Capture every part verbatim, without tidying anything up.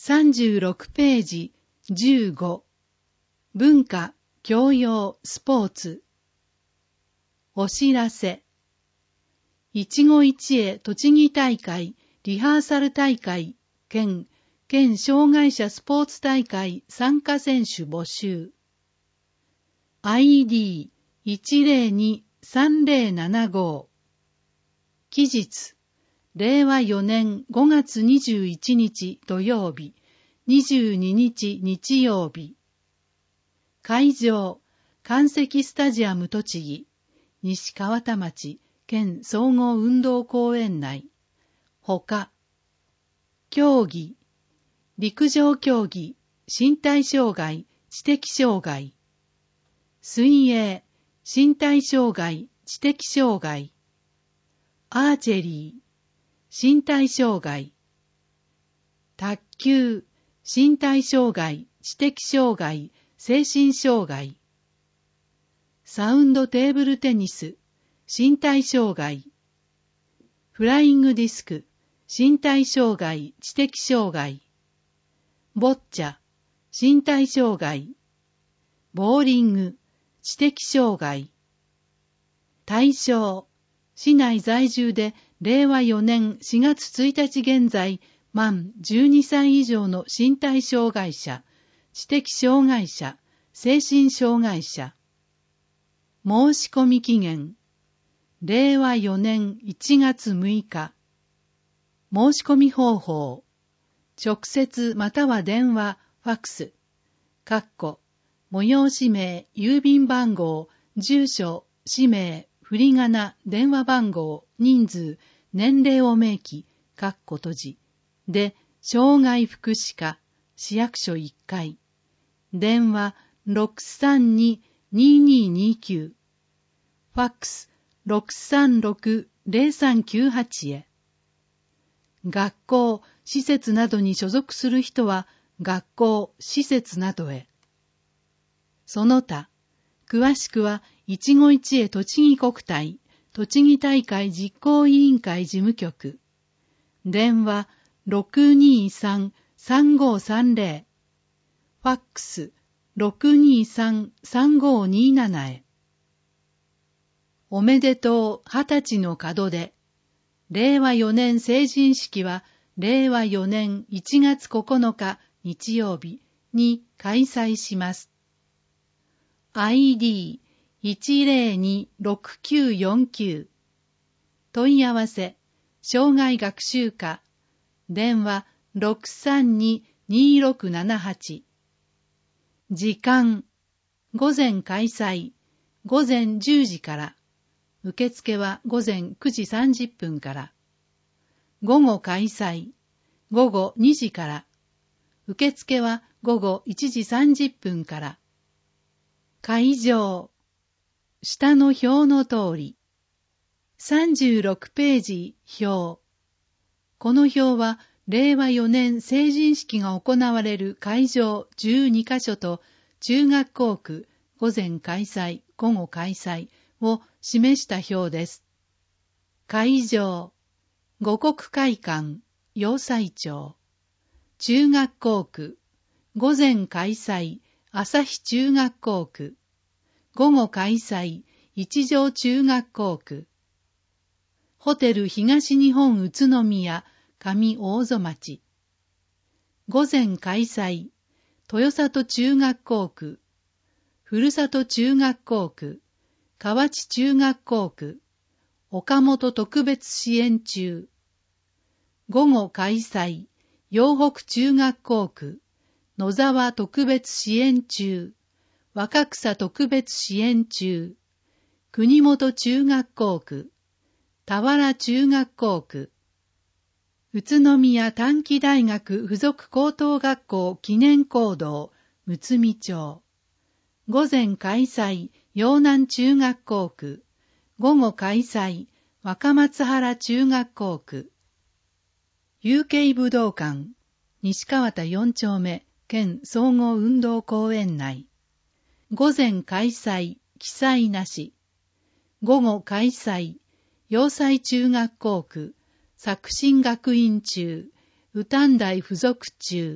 さんじゅうろくページじゅうご。文化、教養、スポーツ。お知らせ。一期一会栃木大会、リハーサル大会、兼、県障害者スポーツ大会参加選手募集。アイディーいちゼロにさんゼロななご。期日。れいわよねんごがつにじゅういちにち土曜日、にじゅうににち日曜日。会場、関石スタジアム栃木、西川田町、県総合運動公園内。ほか。競技、陸上競技、身体障害、知的障害。水泳、身体障害、知的障害。アーチェリー、身体障害。卓球、身体障害、知的障害、精神障害。サウンドテーブルテニス、身体障害。フライングディスク、身体障害、知的障害。ボッチャ、身体障害。ボーリング、知的障害。対象、市内在住でれいわよねんしがつついたち現在、満じゅうにさい以上の身体障害者、知的障害者、精神障害者。申し込み期限、れいわよねんいちがつむいか。申し込み方法、直接または電話、ファックス、かっこ、催し名、郵便番号、住所、氏名、振り仮名、電話番号、人数、年齢を明記、かっこ閉じ。で、障害福祉課、市役所いっかい。電話 ろくさんに にーにーにーきゅう。ファックス ろくさんろく ゼロさんきゅうはち へ。学校、施設などに所属する人は、学校、施設などへ。その他、詳しくは、一期一会栃木国体、栃木大会実行委員会事務局。電話 ろくにーさん さんごーさんゼロ。ファックス ろくにーさん さんごーにーなな へ。おめでとう二十歳の門出。れいわよねん成人式は、れいわよねんいちがつここのか日曜日に開催します。アイディーいちゼロにろくきゅうよんきゅう。問い合わせ、障害学習課。電話 ろくさんに にーろくななはち。時間、午前開催、午前じゅうじから。受付は午前くじさんじゅっぷんから。午後開催、午後にじから。受付は午後いちじさんじゅっぷんから。会場、下の表の通り。さんじゅうろくページ表。この表は、れいわよねん成人式が行われる会場じゅうにかしょと、中学校区、午前開催、午後開催を示した表です。会場、五国会館、洋裁町。中学校区、午前開催、旭中学校区。午後開催、一条中学校区。ホテル東日本宇都宮、上大曽町。午前開催、豊里中学校区。ふるさと中学校区。河内中学校区。岡本特別支援中。午後開催、陽北中学校区。野沢特別支援中。若草特別支援中。国本中学校区。田原中学校区。宇都宮短期大学附属高等学校記念講堂、むつみ町。午前開催、陽南中学校区。午後開催、若松原中学校区。有形武道館、西川田よんちょうめ、県総合運動公園内。午前開催、記載なし。午後開催、洋裁中学校区、作新学院中、宇丹台附属中、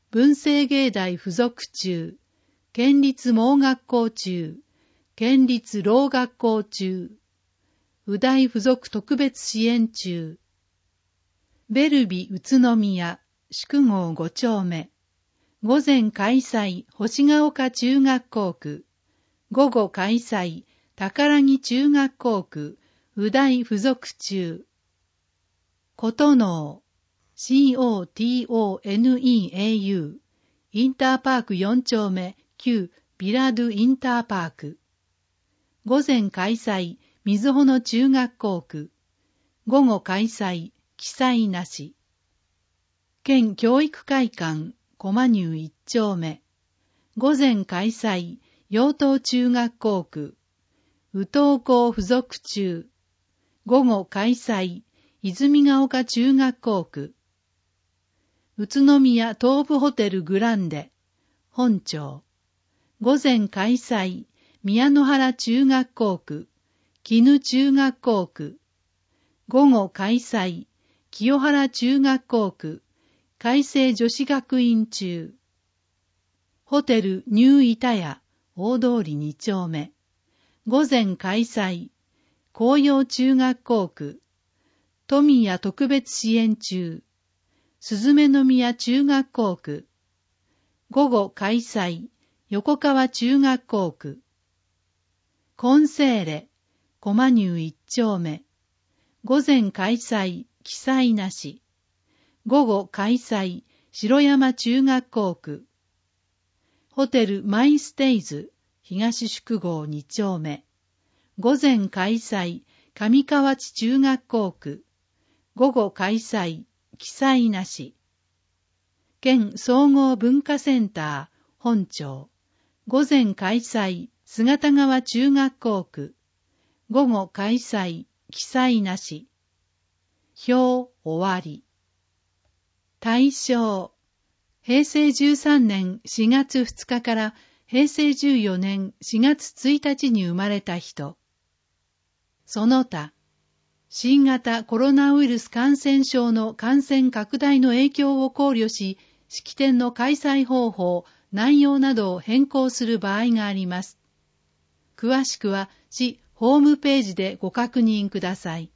文星芸大附属中、県立盲学校中、県立聾学校中、宇大附属特別支援中、ベルビ宇都宮、宿郷ご丁目、午前開催星ヶ丘中学校区、午後開催宝木中学校区、宇大附属中、琴能、コトネー、インターパークよん丁目、旧ビラドゥインターパーク、午前開催水穂中学校区、午後開催記載なし、県教育会館駒入いち丁目、午前開催陽東中学校区、宇東校附属中、午後開催泉ヶ丘中学校区、宇都宮東部ホテルグランデ本町、午前開催宮野原中学校区、絹中学校区、午後開催清原中学校区、海星女子学院中、ホテルニューイタヤ大通りに丁目、午前開催紅葉中学校区、富谷特別支援中、鈴目宮中学校区、午後開催横川中学校区、金星レ駒入一丁目、午前開催記載なし、午後開催城山中学校区、ホテルマイステイズ東宿郷に丁目、午前開催上河内中学校区、午後開催記載なし、県総合文化センター本町、午前開催姿川中学校区、午後開催記載なし、表終わり。大正、平成じゅうさんねんしがつふつかから平成じゅうよねんしがつついたちに生まれた人。その他、新型コロナウイルス感染症の感染拡大の影響を考慮し、式典の開催方法、内容などを変更する場合があります。詳しくは市ホームページでご確認ください。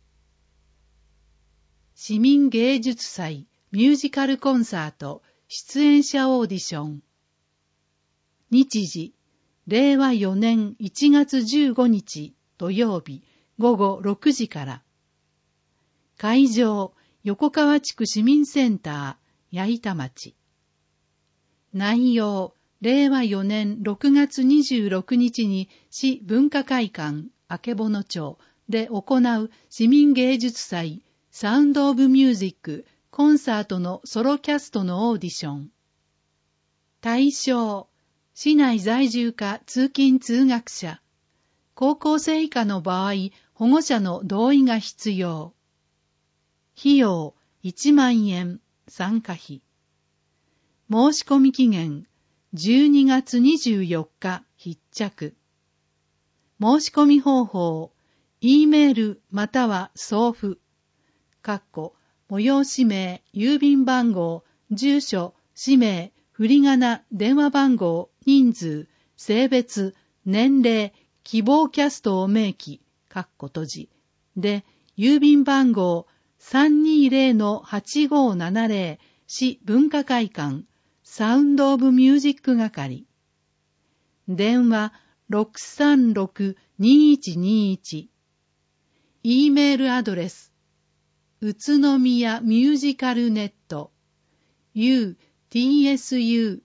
市民芸術祭ミュージカルコンサート出演者オーディション。日時、れいわよねんいちがつじゅうごにち土曜日ごごろくじから。会場、横川地区市民センター、矢板町。内容、れいわよねんろくがつにじゅうろくにちに市文化会館、曙町で行う市民芸術祭、サウンドオブミュージック、コンサートのソロキャストのオーディション。対象、市内在住か通勤通学者。高校生以下の場合、保護者の同意が必要。費用いちまんえん、参加費。申し込み期限じゅうにがつにじゅうよっか必着。申し込み方法、E メールまたは送付。かっこ催し名、郵便番号、住所、氏名、振り仮名、電話番号、人数、性別、年齢、希望キャストを明記、かっこ閉じ。で、郵便番号 さんにーぜろのはちごーななぜろ 市文化会館、サウンドオブミュージック係。電話 ろくさんろくにいちにいち。E メールアドレス、宇都宮ミュージカルネット、u, tsunomiya,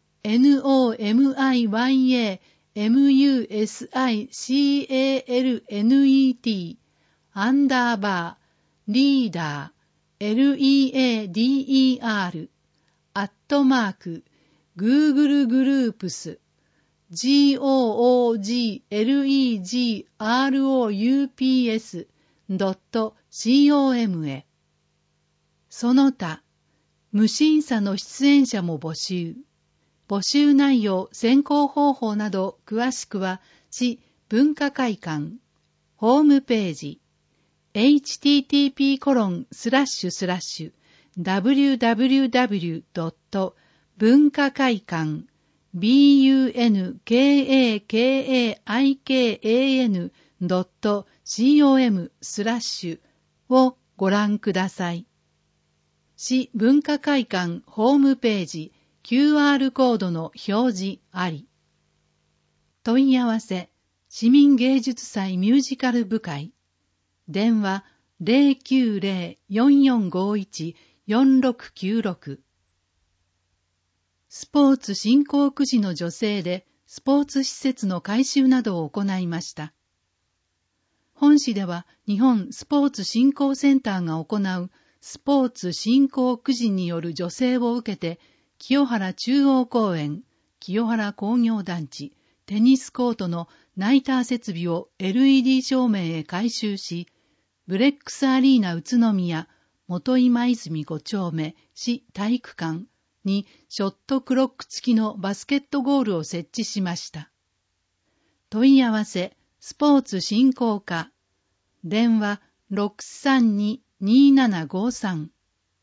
musicalnet, アンダーバー、リーダー、leader、アットマーク、Google グループス、googlegroups ドット com へ。その他、無審査の出演者も募集。募集内容、選考方法など詳しくは、市文化会館、ホームページ、エイチティーティーピーコロンスラッシュスラッシュダブリューダブリューダブリュードット文化会館 ビーユーエヌケーエーケーエーアイケーエーエヌドットコム スラッシュをご覧ください。市文化会館ホームページ キューアール コードの表示あり。問い合わせ市民芸術祭ミュージカル部会電話 ゼロきゅうゼロ よんよんごいち よんろくきゅうろく。スポーツ振興区時の助成でスポーツ施設の改修などを行いました。本市では日本スポーツ振興センターが行うスポーツ振興区時による助成を受けて、清原中央公園、清原工業団地、テニスコートのナイター設備を エルイーディー 照明へ改修し、ブレックスアリーナ宇都宮、元今泉ご丁目市体育館にショットクロック付きのバスケットゴールを設置しました。問い合わせ、スポーツ振興課、電話 ろくさんに にーななごさん。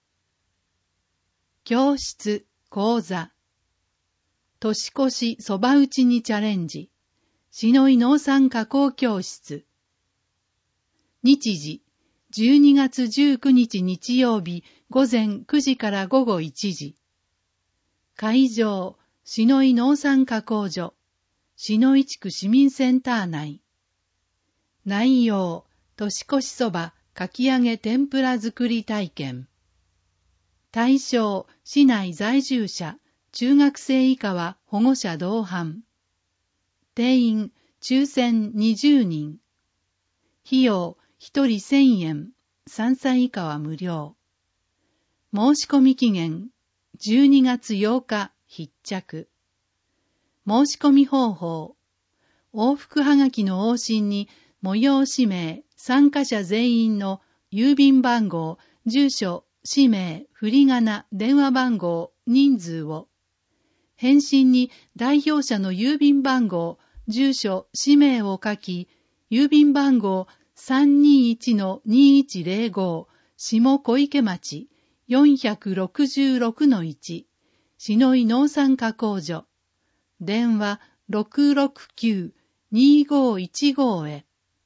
教室、講座。年越しそば打ちにチャレンジ。篠井農産加工教室。日時、じゅうにがつじゅうくにち日曜日午前くじから午後いちじ。会場、篠井農産加工所。篠井地区市民センター内。内容、年越しそば、かき揚げ天ぷら作り体験。対象、市内在住者、中学生以下は保護者同伴。定員、抽選にじゅうにん。費用、ひとりせんえん、さんさい以下は無料。申し込み期限、じゅうにがつようか必着。申し込み方法、往復はがきの往診に、催氏名、参加者全員の郵便番号、住所、氏名、振り仮名、電話番号、人数を。返信に代表者の郵便番号、住所、氏名を書き、郵便番号 さんにいちのにいちゼロご、下小池町 よんろくろくのいち、篠井農産加工所。電話 ろくろくきゅう にごいちご へ。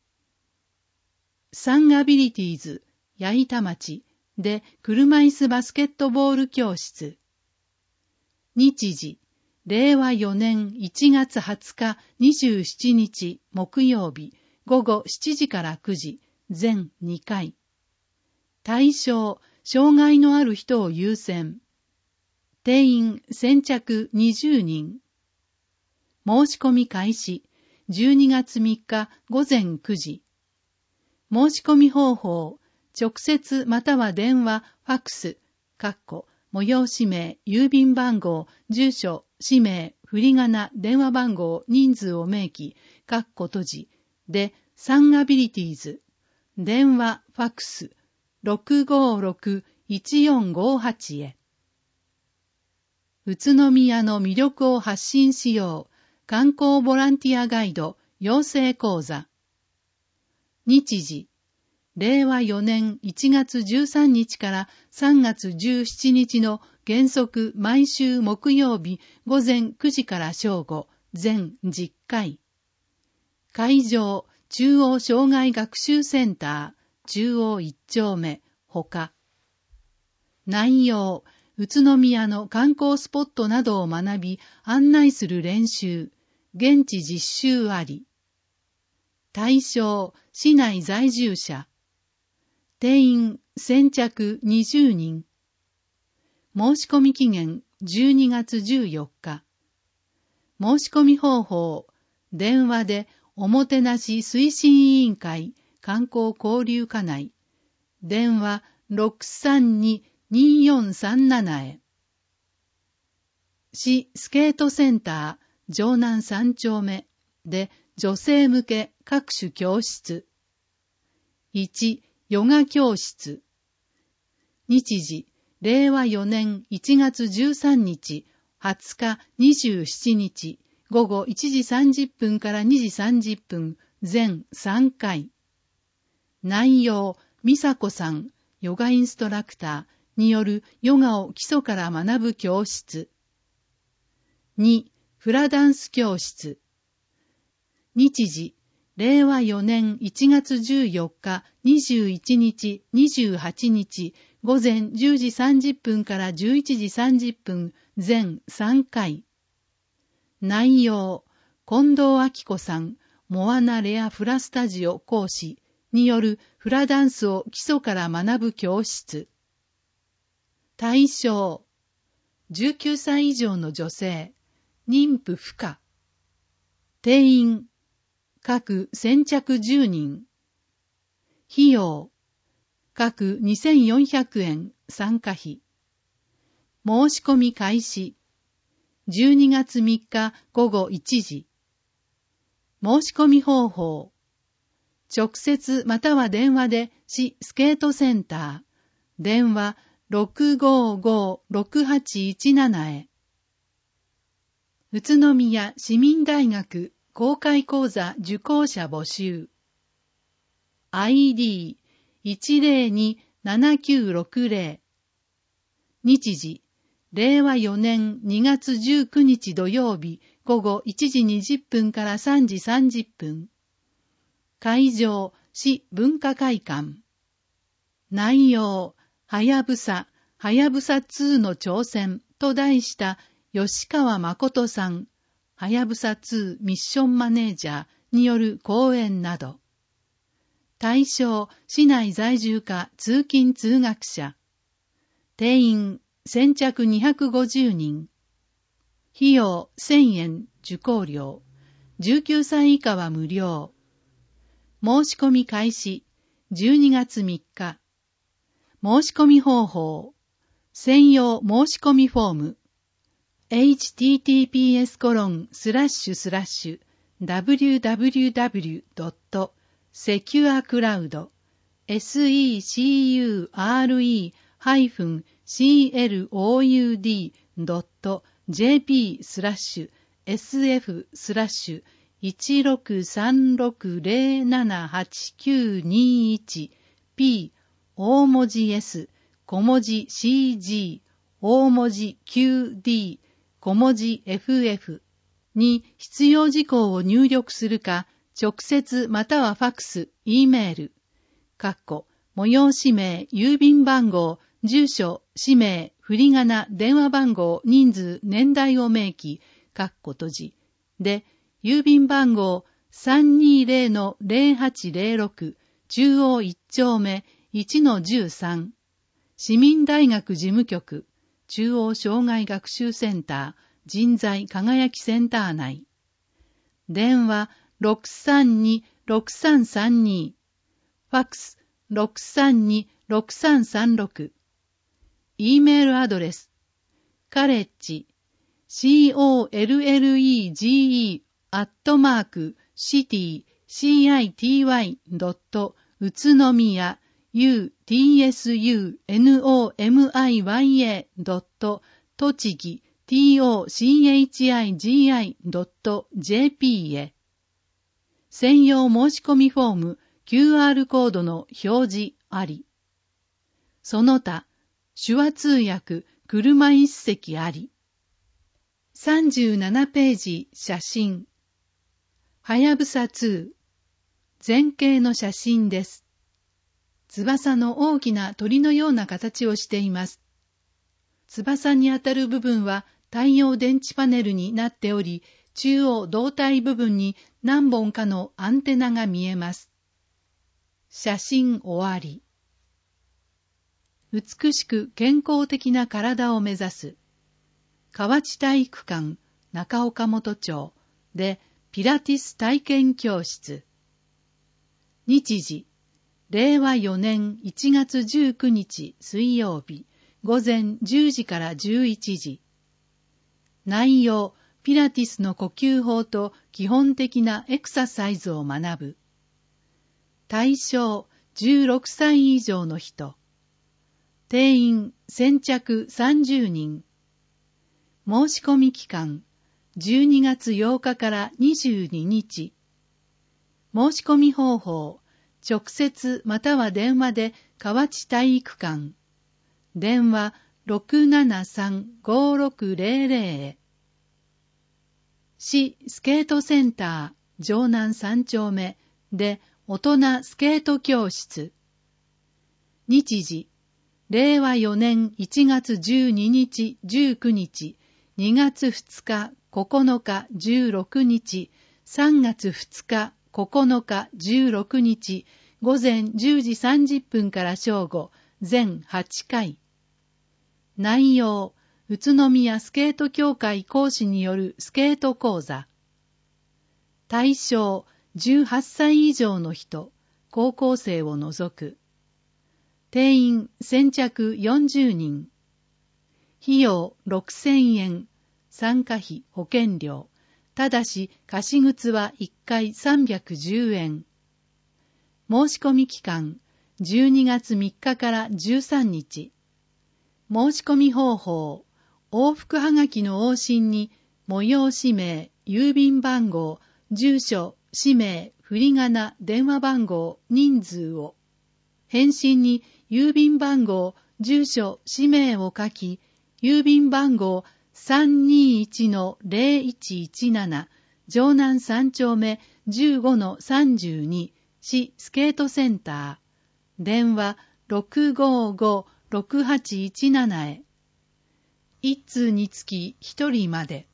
サンアビリティーズ、矢板町で車椅子バスケットボール教室。日時、れいわよねんいちがつはつかにじゅうしちにち木曜日午後しちじからくじ、全にかい。対象、障害のある人を優先。定員先着にじゅうにん。申し込み開始、じゅうにがつみっか午前くじ。申し込み方法、直接または電話、ファックス、かっこ、催し名、郵便番号、住所、氏名、振り仮名、電話番号、人数を明記、かっこ閉じ、で、サンアビリティーズ、電話、ファックス、ろくごろく いちよんごはち へ。宇都宮の魅力を発信しよう、観光ボランティアガイド、養成講座。日時、れいわよねんいちがつじゅうさんにちからさんがつじゅうしちにちの原則毎週木曜日午前くじから正午、全じゅっかい。会場、中央障害学習センター、中央いっちょうめ、ほか。内容、宇都宮の観光スポットなどを学び、案内する練習、現地実習あり。対象、市内在住者。定員、先着にじゅうにん。申し込み期限、じゅうにがつじゅうよっか。申し込み方法、電話で、おもてなし推進委員会、観光交流課内。電話、ろくさんに によんさんなな へ。市スケートセンター、城南さんちょうめで、女性向け各種教室。いち、ヨガ教室。日時、れいわよねんいちがつじゅうさんにち、はつかにじゅうしちにち、午後いちじさんじゅっぷんからにじさんじゅっぷん、全さんかい。内容、美佐子さん、ヨガインストラクターによるヨガを基礎から学ぶ教室。 に、フラダンス教室。日時、れいわよねんいちがつじゅうよっか、にじゅういちにち、にじゅうはちにち、午前じゅうじさんじゅっぷんからじゅういちじさんじゅっぷん、全さんかい。内容、近藤明子さん、モアナレアフラスタジオ講師によるフラダンスを基礎から学ぶ教室。対象、じゅうきゅうさい以上の女性、妊婦不可。定員、各先着じゅうにん。費用、各にせんよんひゃくえん参加費。申し込み開始、じゅうにがつみっかごごいちじ。申し込み方法、直接または電話で市スケートセンター、電話 ろくごーごーろくはちいちなな へ。宇都宮市民大学公開講座受講者募集。アイディーいちぜろにななきゅうろくぜろ。日時、れいわよねんにがつじゅうくにち土曜日午後いちじにじゅっぷんからさんじさんじゅっぷん。会場、市文化会館。内容、はやぶさ、はやぶさにの挑戦と題した吉川誠さん、はやぶさにミッションマネージャーによる講演など。対象、市内在住か通勤通学者。定員、先着にひゃくごじゅうにん。費用せんえん受講料。じゅうきゅうさい以下は無料。申し込み開始、じゅうにがつみっか。申し込み方法、専用申し込みフォーム。エイチティーティーピーエスコロンスラッシュスラッシュダブリューダブリューダブリュードットセキュアクラウド セキュア ドット ジェーピー スラッシュ エスエフ スラッシュ いちろくさんろくぜろななはちきゅうにいち P 大文字 S 小文字 シージー 大文字 キューディー 小文字 エフエフ に必要事項を入力するか、直接またはファックス、E メール、かっこ、催し名、郵便番号、住所、氏名、振り仮名、電話番号、人数、年代を明記、かっこ閉じ。で、郵便番号 さんにぜろのぜろはちぜろろく 中央いち丁目 いちのじゅうさん 市民大学事務局中央障害学習センター人材輝きセンター内。電話 ろくさんにろくさんさんに ファックス ろくさんにろくさんさんろく。 E メールアドレスカレッジ コレッジ アットマークシティ シティ ドット 宇都宮 ユーティーエスユーノミヤ ドット 栃木 トチギ ドット ジェーピー へ。専用申し込みフォーム キューアール コードの表示あり。その他、手話通訳車一席あり。さんじゅうななページ写真。はやぶさに。前景の写真です。翼の大きな鳥のような形をしています。翼にあたる部分は太陽電池パネルになっており、中央胴体部分に何本かのアンテナが見えます。写真終わり。美しく健康的な体を目指す。河内体育館中岡本町でピラティス体験教室。日時、れいわよねんいちがつじゅうくにち水曜日、午前じゅうじからじゅういちじ。内容、ピラティスの呼吸法と基本的なエクササイズを学ぶ。対象、じゅうろくさい以上の人。定員、先着さんじゅうにん。申し込み期間、じゅうにがつようかからにじゅうににち。申し込み方法、直接または電話で河内体育館。電話 ろくななさんごろくぜろぜろ へ。 市スケートセンター城南三丁目で大人スケート教室。日時、れいわよねんいちがつじゅうににち、じゅうくにち、にがつふつか、ここのか、じゅうろくにち、さんがつふつか、ここのか、じゅうろくにち、ごぜんじゅうじさんじゅっぷんから正午、全はちかい。内容、宇都宮スケート協会講師によるスケート講座。対象、じゅうはっさい以上の人、高校生を除く。定員先着よんじゅうにん。費用ろくせんえん。参加費保険料。ただし貸し靴はいっかいさんびゃくじゅうえん。申し込み期間じゅうにがつみっかからじゅうさんにち。申し込み方法、往復はがきの往診に、催し名、郵便番号、住所、氏名、振り仮名、電話番号、人数を。返信に、郵便番号、住所、氏名を書き、郵便番号 さんにいちのぜろいちいちなな、城南三丁目 じゅうごのさんじゅうに、市スケートセンター。電話 ろくごごろくはちいちなな へ。一通につき一人まで。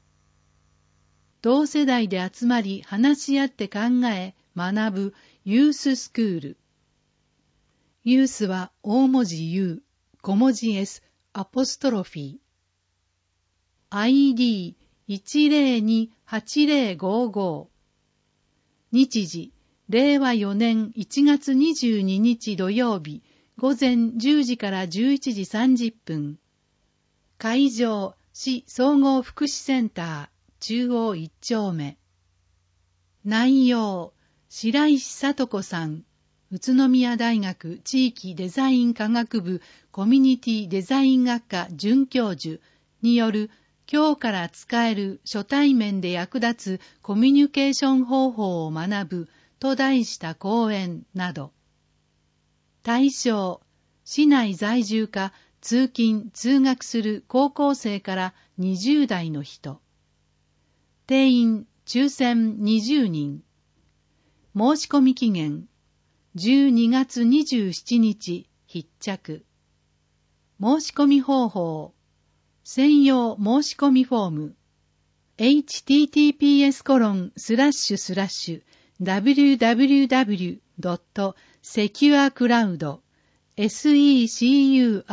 同世代で集まり話し合って考え学ぶユーススクール。ユースは大文字 U、小文字 S、アポストロフィー。アイディーいちぜろにはちぜろごご。日時、れいわよねんいちがつにじゅうににち土曜日、ごぜんじゅうじからじゅういちじさんじゅっぷん。会場、市総合福祉センター、中央一丁目。内容、白石聡子さん、宇都宮大学地域デザイン科学部コミュニティデザイン学科准教授による今日から使える初対面で役立つコミュニケーション方法を学ぶと題した講演など。対象、市内在住か通勤・通学する高校生からにじゅうだいの人。定員抽選にじゅうにん。申し込み期限じゅうにがつにじゅうしちにち必着。申し込み方法、専用申し込みフォーム エイチティーティーピーエスコロンスラッシュスラッシュダブリューダブリューダブリュードットセキュアクラウド セキュ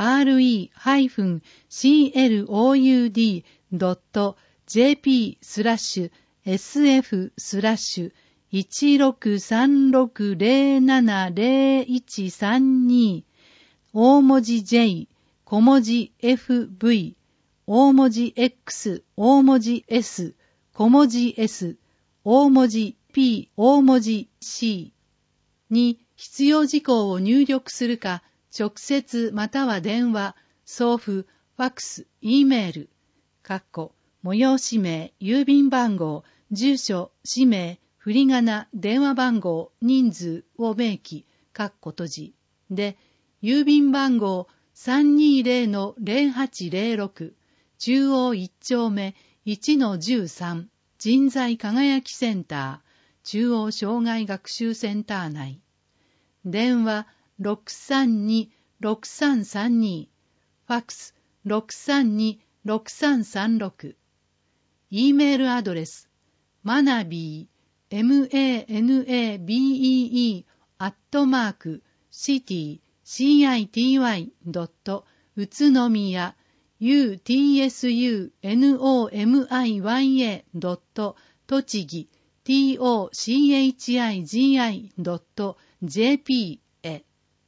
ア ドット ジェーピー スラッシュ エスエフ スラッシュ いちろくさんろくぜろななぜろいちさんに 大文字 J、小文字 エフブイ、大文字 X、大文字 S、小文字 S、大文字 P、大文字 C に必要事項を入力するか、直接または電話、送付、ファックス、E メール、かっこ催し名、郵便番号、住所、氏名、振り仮名、電話番号、人数を明記、かっこ閉じで、郵便番号 さんにぜろのぜろはちぜろろく、中央一丁目 いちのじゅうさん、人材輝きセンター、中央障害学習センター内。電話ろくさんにろくさんさんに、ファックスろくさんにろくさんさんろく。E メールアドレス、マナビー、エムエーエヌエービーイーイー、アットマーク、シティ、シーアイティーワイ、ドット、宇都宮、ユーティーエスユーエヌオーエムアイワイエー、ドット、栃木、ティーオーシーエイチアイジーアイ、ドット、ジェーピー へ。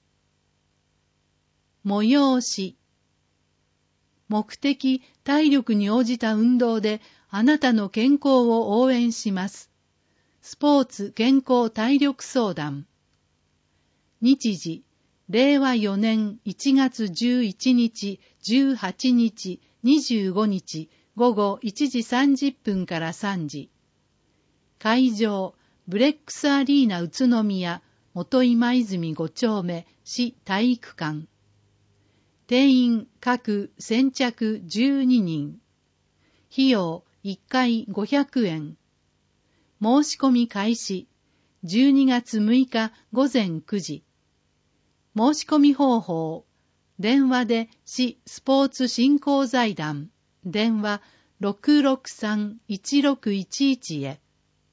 催し。目的、体力に応じた運動であなたの健康を応援します。スポーツ健康体力相談。日時、れいわよねんいちがつじゅういちにち、じゅうはちにち、にじゅうごにち、ごごいちじさんじゅっぷんからさんじ。会場、ブレックスアリーナ宇都宮、元今泉ごちょうめ、市体育館。定員各先着じゅうににん。費用いっかいごひゃくえん。申し込み開始。じゅうにがつむいかごぜんくじ。申し込み方法。電話で市スポーツ振興財団。電話 ろくろくさんいちろくいちいち へ。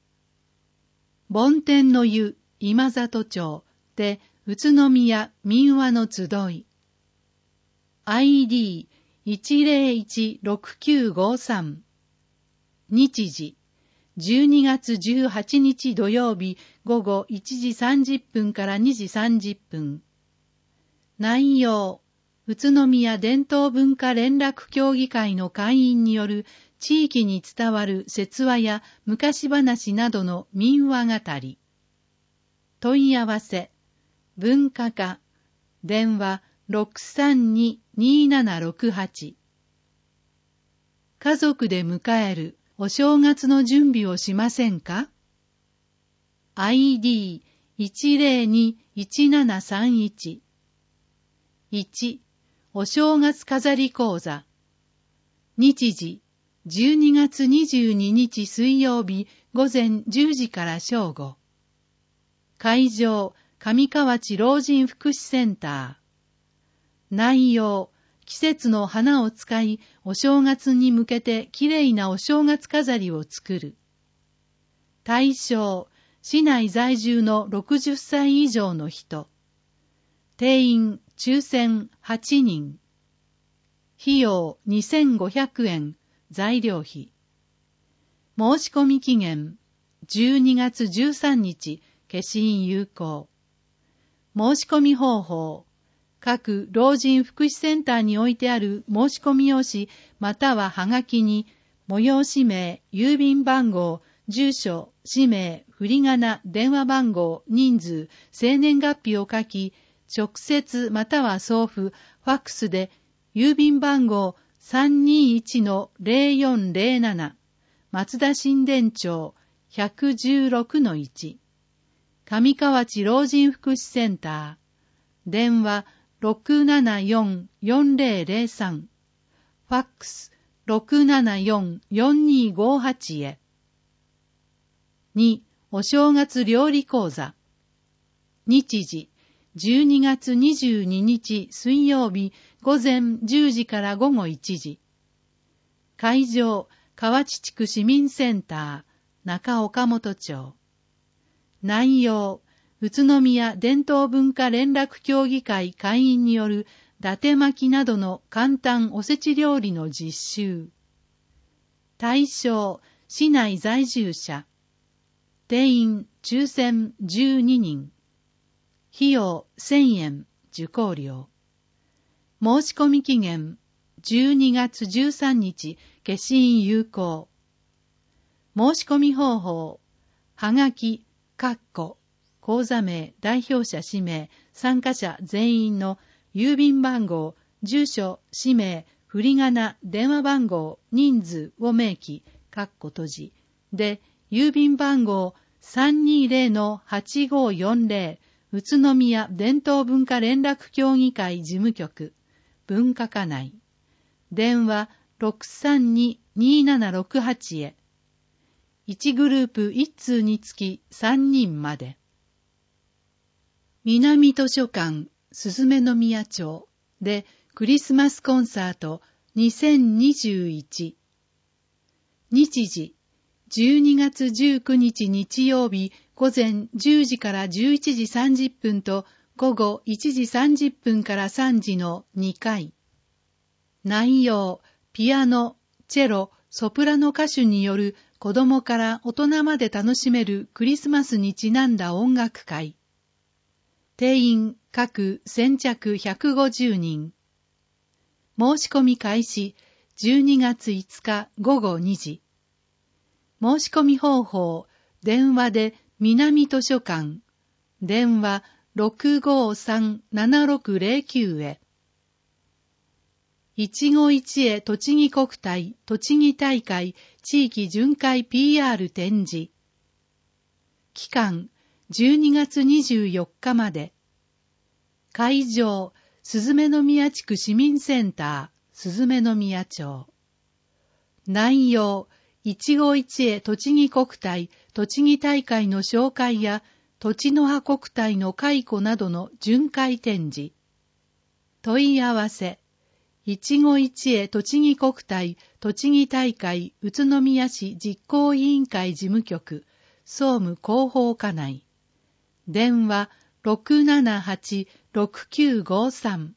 梵天の湯今里町で宇都宮民話の集い。アイディーいちぜろいちろくきゅうごさん。日時じゅうにがつじゅうはちにち土曜日午後いちじさんじゅっぷんからにじさんじゅっぷん。内容、宇都宮伝統文化連絡協議会の会員による地域に伝わる説話や昔話などの民話語り。問い合わせ、文化課、電話 ろくさんににーななろくはち。家族で迎えるお正月の準備をしませんか？ アイディーいちぜろにいちななさんいち。いち. お正月飾り講座。日時じゅうにがつにじゅうににち水曜日午前じゅうじから正午。会場上河内老人福祉センター。内容、季節の花を使いお正月に向けてきれいなお正月飾りを作る。対象、市内在住のろくじゅっさい以上の人。定員抽選はちにん。費用にせんごひゃくえん、材料費。申し込み期限じゅうにがつじゅうさんにち、消印有効。申し込み方法、各老人福祉センターに置いてある申し込み用紙またははがきに、催し名、郵便番号、住所、氏名、振り仮名、電話番号、人数、生年月日を書き、直接または送付、ファックスで、郵便番号 さんにいちのぜろよんぜろなな、松田新田町 ひゃくじゅうろくのいち、上河内老人福祉センター、電話 ろくななよんよんぜろぜろさん、ファックス ろくななよんよんにごはち へ。に. お正月料理講座。日時じゅうにがつにじゅうににち水曜日午前じゅうじから午後いちじ。会場、河内地区市民センター、中岡本町。内容、宇都宮伝統文化連絡協議会会員による伊達巻きなどの簡単おせち料理の実習。対象、市内在住者。定員、抽選じゅうににん。費用せんえん、受講料。申し込み期限じゅうにがつじゅうさんにち、消印有効。申し込み方法、はがき、括弧、講座名、代表者氏名、参加者全員の郵便番号、住所、氏名、振り仮名、電話番号、人数を明記、括弧閉じ。で、郵便番号 さんにぜろのはちごよんぜろ、宇都宮伝統文化連絡協議会事務局、文化課内。電話 ろくさんににーななろくはち へ。いちグループいち通につきさんにんまで。南図書館、すずめの宮町でクリスマスコンサートにせんにじゅういち。日時、じゅうにがつじゅうくにち日曜日午前じゅうじからじゅういちじさんじゅっぷんと午後いちじさんじゅっぷんからさんじのにかい。内容、ピアノ、チェロ、ソプラノ歌手による子供から大人まで楽しめるクリスマスにちなんだ音楽会。定員各先着ひゃくごじゅうにん。申し込み開始じゅうにがついつか午後にじ。申し込み方法、電話で南図書館、電話 ろくごさんななろくぜろきゅう へ。一期一会栃木国体栃木大会地域巡回 ピーアール 展示。期間じゅうにがつにじゅうよっかまで。会場、すずめの宮地区市民センター、すずめの宮町。内容、 一期一会栃木国体、栃木大会の紹介や、栃の葉国体の回顧などの巡回展示。問い合わせ。一期一会栃木国体、栃木大会、宇都宮市実行委員会事務局、総務広報課内。電話 ろくななはち ろくきゅうごさん。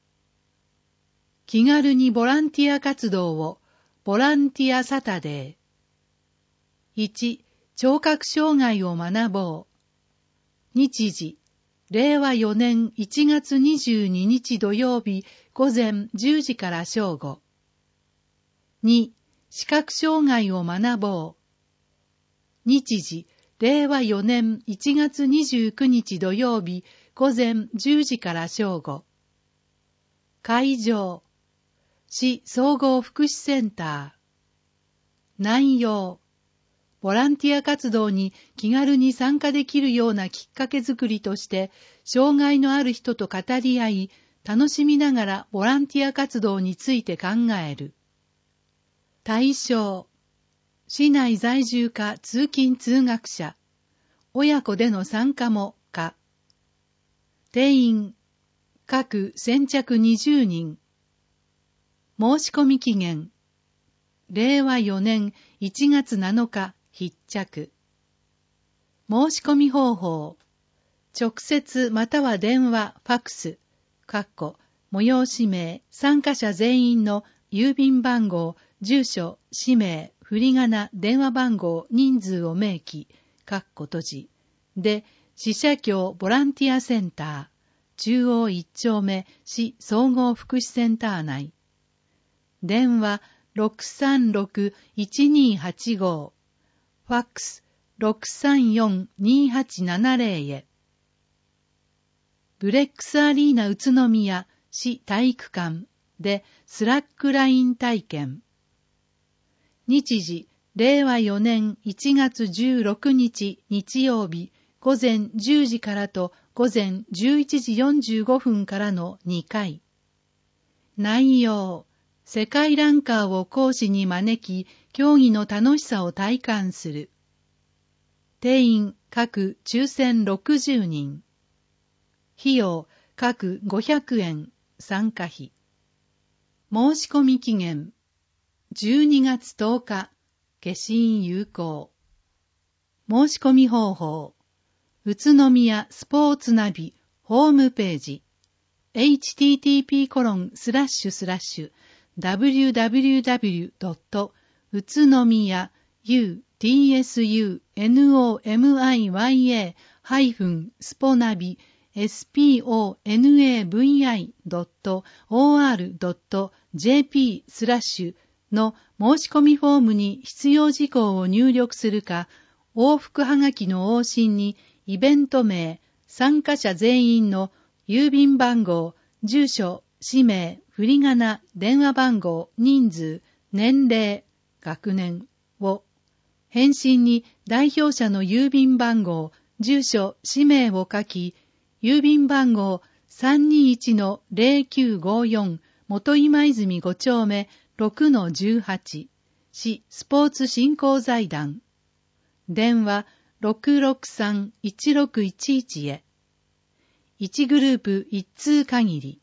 気軽にボランティア活動を、ボランティアサタデー。いち. 聴覚障害を学ぼう。日時、れいわよねんいちがつにじゅうににち土曜日午前じゅうじから正午。に. 視覚障害を学ぼう。日時、れいわよねんいちがつにじゅうくにち土曜日午前じゅうじから正午。会場、市総合福祉センター。内容、ボランティア活動に気軽に参加できるようなきっかけづくりとして、障害のある人と語り合い、楽しみながらボランティア活動について考える。対象、市内在住か通勤通学者、親子での参加も可。定員、各先着にじゅうにん。申し込み期限、れいわよねんいちがつなのか必着。申し込み方法、直接または電話、ファクス、かっこ、催し名、参加者全員の郵便番号、住所、氏名、振り仮名、電話番号、人数を明記、かっこ閉じ。で、支社協ボランティアセンター、中央一丁目市総合福祉センター内。電話 ろくさんろくいちにはちご、ファックス ろくさんよんにはちななぜろ へ。ブレックスアリーナ宇都宮市体育館でスラックライン体験。日時、れいわよねんいちがつじゅうろくにち日曜日午前じゅうじからと午前じゅういちじよんじゅうごふんからのにかい。内容、世界ランカーを講師に招き、競技の楽しさを体感する。定員、各抽選ろくじゅうにん。費用、各ごひゃくえん、参加費。申し込み期限、じゅうにがつとおか、消印有効。申し込み方法、宇都宮スポーツナビホームページ、エイチティーティーピーコロンスラッシュスラッシュダブリューダブリューダブリュードット宇都宮 ユーティーエスユーエヌオーエムアイワイエー ハイフンスポナビ エスピーオーエヌエーブイアイドットオーアールドットジェーピー スラッシュの申し込みフォームに必要事項を入力するか、往復はがきの往診にイベント名、参加者全員の郵便番号、住所、氏名、振り仮名、電話番号、人数、年齢、学年を、返信に代表者の郵便番号、住所、氏名を書き、郵便番号 さんにいちのぜろきゅうごよん 元今泉ご丁目 ろくのじゅうはち 市スポーツ振興財団。電話 ろくろくさんいちろくいちいち へ。いちグループいち通限り。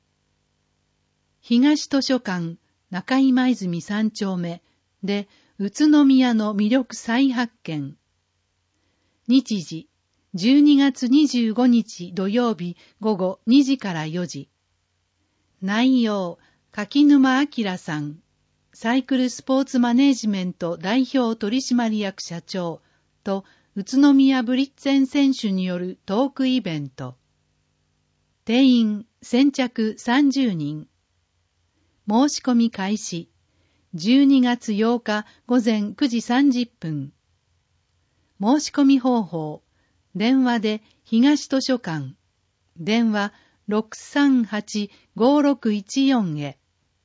東図書館中今泉さん丁目で宇都宮の魅力再発見。日時、じゅうにがつにじゅうごにち土曜日午後にじからよじ。内容、柿沼明さん、サイクルスポーツマネージメント代表取締役社長と宇都宮ブリッツェン選手によるトークイベント。定員先着さんじゅうにん。申し込み開始。じゅうにがつようか午前くじさんじゅっぷん。申し込み方法。電話で東図書館。電話 ろくさんはちごろくいちよん へ。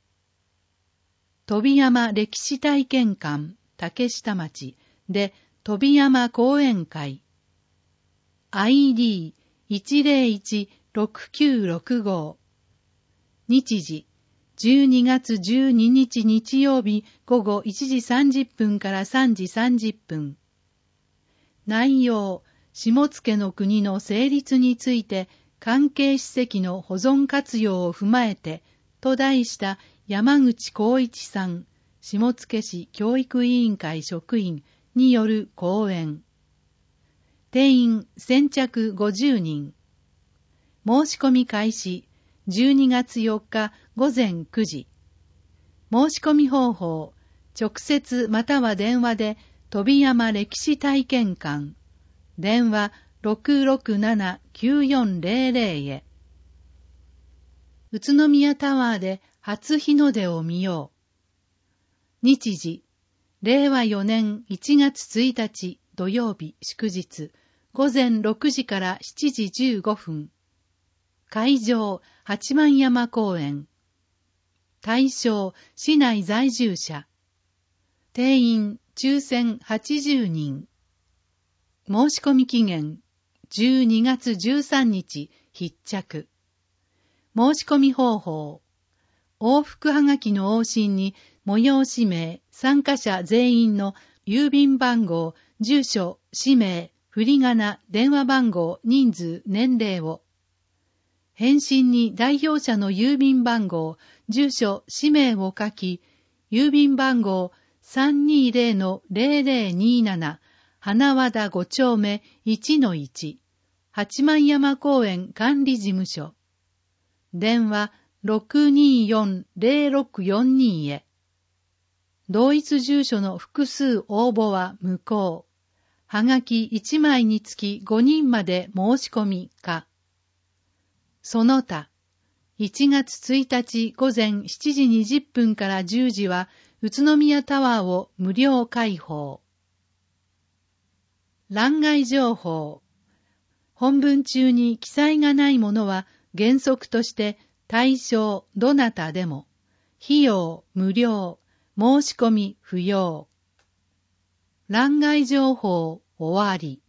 飛山歴史体験館竹下町で飛山講演会。アイディーいちぜろいちろくきゅうろくご。日時じゅうにがつじゅうににち日曜日午後いちじさんじゅっぷんからさんじさんじゅっぷん。内容、下野の国の成立について関係史跡の保存活用を踏まえてと題した山口浩一さん、下野市教育委員会職員による講演。定員先着ごじゅうにん。申し込み開始じゅうにがつよっかごぜんくじ。申し込み方法、直接または電話で飛山歴史体験館、電話 ろくろくななきゅうよんぜろぜろ へ。宇都宮タワーで初日の出を見よう。日時、れいわよねんいちがつついたち土曜日祝日、ごぜんろくじからしちじじゅうごふん。会場、八幡山公園。対象、市内在住者。定員、抽選はちじゅうにん。申し込み期限、じゅうにがつじゅうさんにち必着。申し込み方法、往復はがきの往診に催し名、参加者全員の郵便番号、住所、氏名、振り仮名、電話番号、人数、年齢を。返信に代表者の郵便番号、住所、氏名を書き、郵便番号 さんにーぜろのぜろぜろにーなな、花和田ごちょうめ いちのいち、八幡山公園管理事務所。電話 ろくにーよんぜろろくよんにー へ。同一住所の複数応募は無効。はがきいちまいにつきごにんまで申し込みか。その他、いちがつついたち午前しちじにじゅっぷんからじゅうじは宇都宮タワーを無料開放。欄外情報。本文中に記載がないものは原則として対象どなたでも、費用無料、申し込み不要。欄外情報終わり。